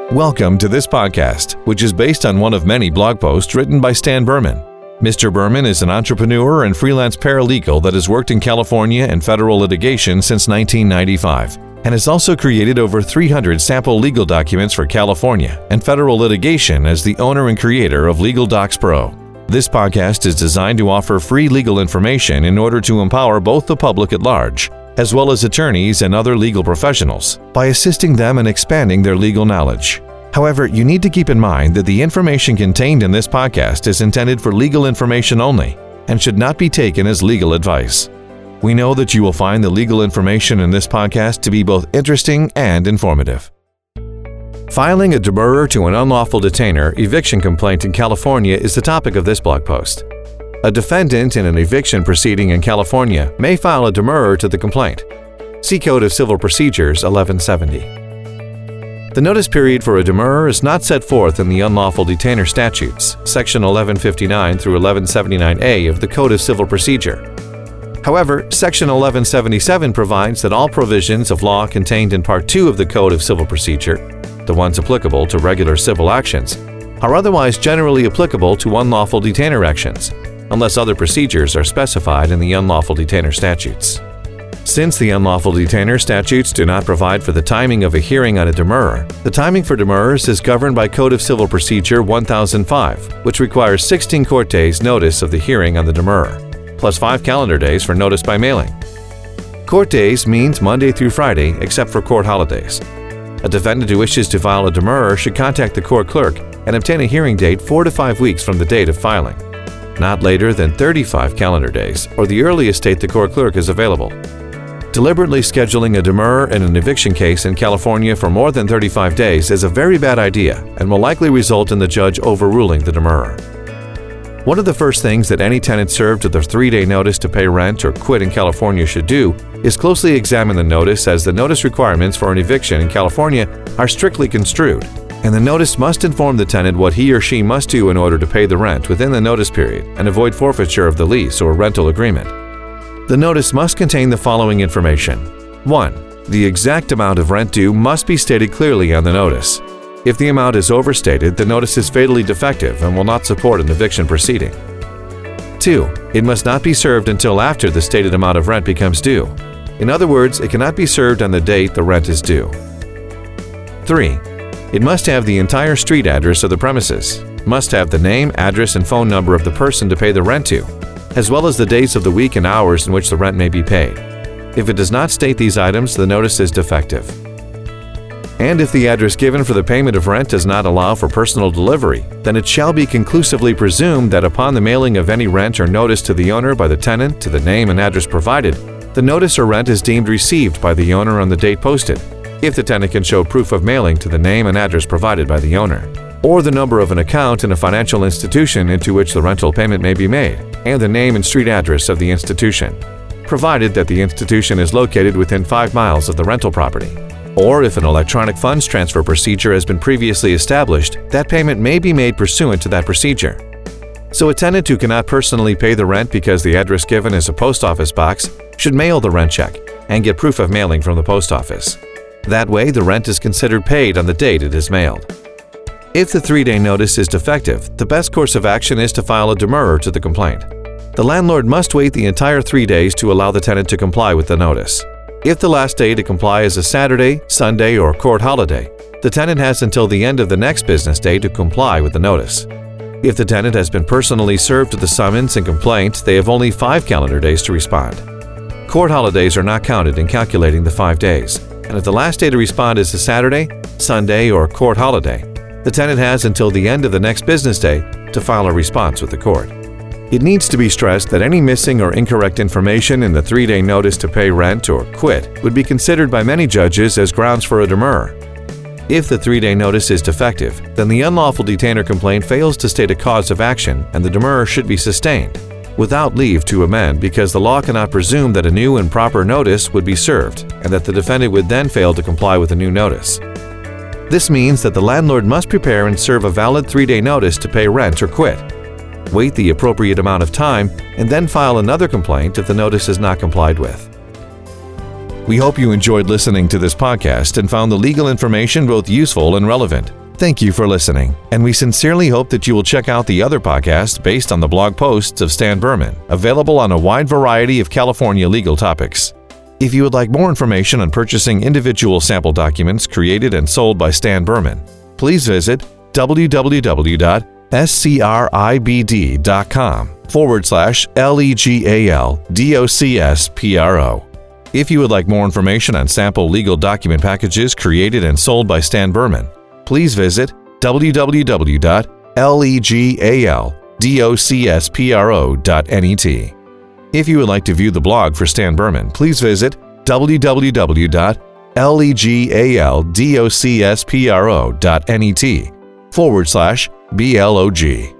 Welcome to this podcast, which is based on one of many blog posts written by Stan Berman. Mr. Berman is an entrepreneur and freelance paralegal that has worked in California and federal litigation since 1995, and has also created over 300 sample legal documents for California and federal litigation as the owner and creator of Legal Docs Pro. This podcast is designed to offer free legal information in order to empower both the public at large, as well as attorneys and other legal professionals, by assisting them in expanding their legal knowledge. However, you need to keep in mind that the information contained in this podcast is intended for legal information only and should not be taken as legal advice. We know that you will find the legal information in this podcast to be both interesting and informative. Filing a demurrer to an unlawful detainer eviction complaint in California is the topic of this blog post. A defendant in an eviction proceeding in California may file a demurrer to the complaint. See Code of Civil Procedures 1170. The notice period for a demurrer is not set forth in the unlawful detainer statutes, section 1159 through 1179A of the Code of Civil Procedure. However, section 1177 provides that all provisions of law contained in Part 2 of the Code of Civil Procedure, the ones applicable to regular civil actions, are otherwise generally applicable to unlawful detainer actions, unless other procedures are specified in the unlawful detainer statutes. Since the unlawful detainer statutes do not provide for the timing of a hearing on a demurrer, the timing for demurrers is governed by Code of Civil Procedure 1005, which requires 16 court days notice of the hearing on the demurrer, plus 5 calendar days for notice by mailing. Court days means Monday through Friday, except for court holidays. A defendant who wishes to file a demurrer should contact the court clerk and obtain a hearing date 4 to 5 weeks from the date of filing, not later than 35 calendar days or the earliest date the court clerk is available. Deliberately scheduling a demurrer in an eviction case in California for more than 35 days is a very bad idea and will likely result in the judge overruling the demurrer. One of the first things that any tenant served with a 3-day notice to pay rent or quit in California should do is closely examine the notice, as the notice requirements for an eviction in California are strictly construed, and the notice must inform the tenant what he or she must do in order to pay the rent within the notice period and avoid forfeiture of the lease or rental agreement. The notice must contain the following information. 1. The exact amount of rent due must be stated clearly on the notice. If the amount is overstated, the notice is fatally defective and will not support an eviction proceeding. 2. It must not be served until after the stated amount of rent becomes due. In other words, it cannot be served on the date the rent is due. 3. It must have the entire street address of the premises, must have the name, address, and phone number of the person to pay the rent to, as well as the days of the week and hours in which the rent may be paid. If it does not state these items, the notice is defective. And if the address given for the payment of rent does not allow for personal delivery, then it shall be conclusively presumed that upon the mailing of any rent or notice to the owner by the tenant to the name and address provided, the notice or rent is deemed received by the owner on the date posted, if the tenant can show proof of mailing to the name and address provided by the owner, or the number of an account in a financial institution into which the rental payment may be made, and the name and street address of the institution, provided that the institution is located within 5 miles of the rental property. Or if an electronic funds transfer procedure has been previously established, that payment may be made pursuant to that procedure. So a tenant who cannot personally pay the rent because the address given is a post office box should mail the rent check and get proof of mailing from the post office. That way, the rent is considered paid on the date it is mailed. If the 3-day notice is defective, the best course of action is to file a demurrer to the complaint. The landlord must wait the entire 3 days to allow the tenant to comply with the notice. If the last day to comply is a Saturday, Sunday, or court holiday, the tenant has until the end of the next business day to comply with the notice. If the tenant has been personally served with the summons and complaint, they have only 5 calendar days to respond. Court holidays are not counted in calculating the 5 days, and if the last day to respond is a Saturday, Sunday, or court holiday, the tenant has until the end of the next business day to file a response with the court. It needs to be stressed that any missing or incorrect information in the 3-day notice to pay rent or quit would be considered by many judges as grounds for a demurrer. If the 3-day notice is defective, then the unlawful detainer complaint fails to state a cause of action and the demurrer should be sustained, without leave to amend, because the law cannot presume that a new and proper notice would be served and that the defendant would then fail to comply with a new notice. This means that the landlord must prepare and serve a valid 3-day notice to pay rent or quit. Wait the appropriate amount of time, and then file another complaint if the notice is not complied with. We hope you enjoyed listening to this podcast and found the legal information both useful and relevant. Thank you for listening, and we sincerely hope that you will check out the other podcasts based on the blog posts of Stan Berman, available on a wide variety of California legal topics. If you would like more information on purchasing individual sample documents created and sold by Stan Berman, please visit www.scribd.com/LEGALDOCSPRO. If you would like more information on sample legal document packages created and sold by Stan Berman, please visit www.legaldoCSPRO.net. If you would like to view the blog for Stan Berman, please visit www.legaldoCSPRO.net/blog.